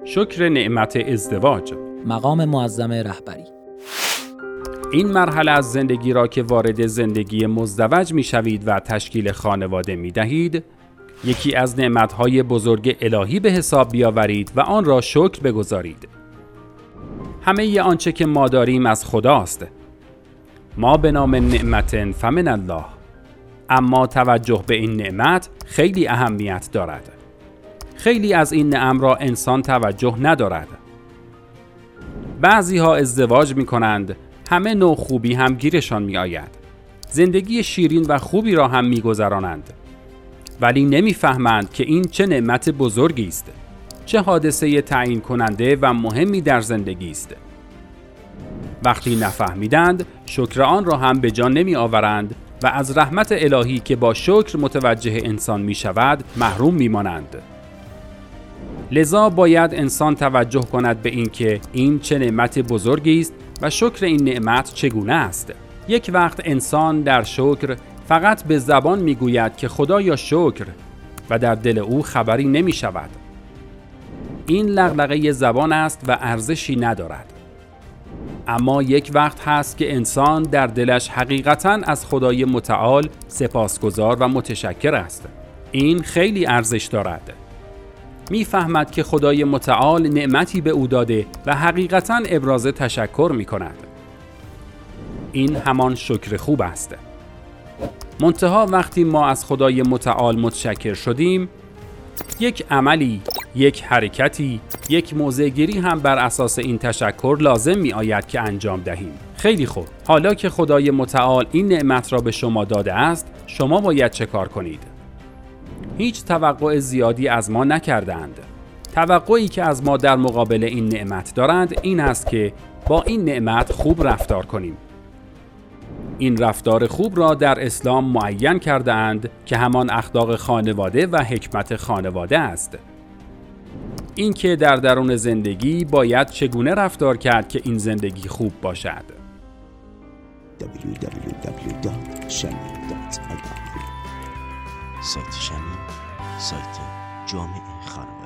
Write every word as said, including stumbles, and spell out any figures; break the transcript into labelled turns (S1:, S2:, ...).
S1: شکر نعمت ازدواج.
S2: مقام معظم رهبری.
S1: این مرحله از زندگی را که وارد زندگی مزدوج می شوید و تشکیل خانواده می دهید، یکی از نعمتهای بزرگ الهی به حساب بیاورید و آن را شکر بگذارید. همه ی آنچه که ما داریم از خداست. ما به نام نعمت فمن الله. اما توجه به این نعمت خیلی اهمیت دارد. خیلی از این نعم را انسان توجه ندارد. بعضی ها ازدواج می کنند، همه نوع خوبی هم گیرشان می آید. زندگی شیرین و خوبی را هم می گذرانند. ولی نمی فهمند که این چه نعمت بزرگی است. چه حادثه تعیین کننده و مهمی در زندگی است. وقتی نفهمیدند، شکر آن را هم به جا نمی آورند و از رحمت الهی که با شکر متوجه انسان می شود محروم می مانند. لذا باید انسان توجه کند به این که این چه نعمت بزرگی است و شکر این نعمت چگونه است. یک وقت انسان در شکر فقط به زبان می گوید که خدایا شکر و در دل او خبری نمی شود. این لغلغه زبان است و ارزشی ندارد. اما یک وقت هست که انسان در دلش حقیقتاً از خدای متعال سپاسگزار و متشکر است. این خیلی ارزش دارد. می‌فهمد که خدای متعال نعمتی به او داده و حقیقتاً ابراز تشکر می‌کند. این همان شکر خوب است. منتها وقتی ما از خدای متعال متشکر شدیم، یک عملی، یک حرکتی، یک موضع‌گیری هم بر اساس این تشکر لازم می آید که انجام دهیم. خیلی خوب. حالا که خدای متعال این نعمت را به شما داده است، شما باید چه کار کنید؟ هیچ توقع زیادی از ما نکردند. توقعی که از ما در مقابل این نعمت دارند این است که با این نعمت خوب رفتار کنیم. این رفتار خوب را در اسلام معین کرده اند که همان اخلاق خانواده و حکمت خانواده است. این که در درون زندگی باید چگونه رفتار کرد که این زندگی خوب باشد.
S3: دبلیو دبلیو دبلیو دات شمیم دات آی آر سایت شمیم، سایت جامع خانواده.